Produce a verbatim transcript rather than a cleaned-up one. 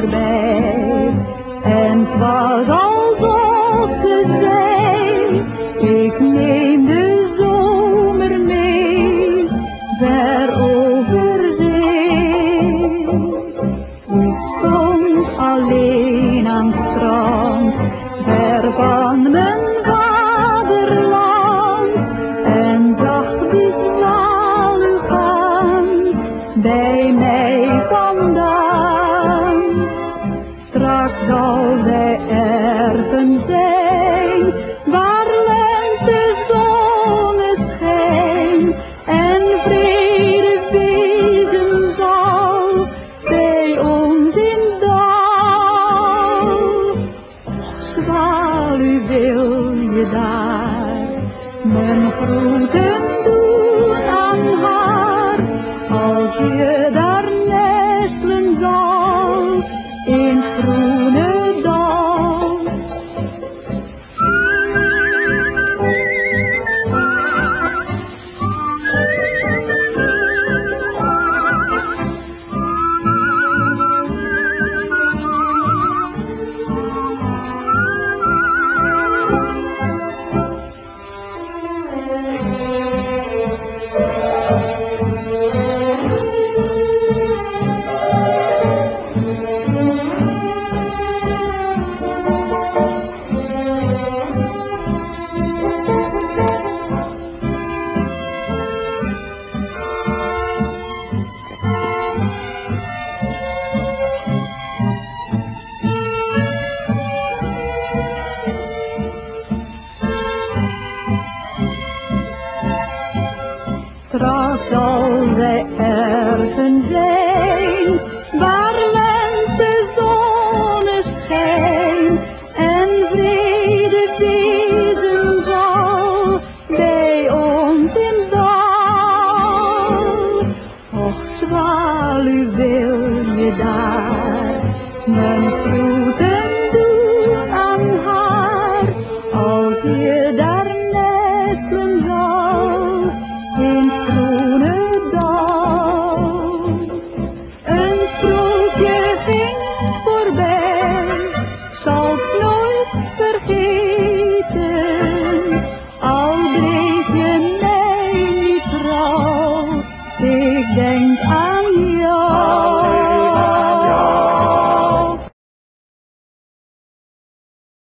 dichterbij. En het was alsof ze zei, ik neem de zomer mee, ver over zee. Ik stond alleen aan het strand, ver van mijn vaderland, en zag die zwaluw gaan, bij mij vandaan. Straks zal zij ergens zijn, waar lente zonneschijn en vrede wezen zal, bij ons in dal. Zwaluw, wil je daar mijn groeten doen aan haar, als je daar nestelen zal in het groene dal. Straks zal zij ergens zijn, waar lente zonneschijn en vrede wezen zal, bij ons in dal. Och, zwaluw, wil je daar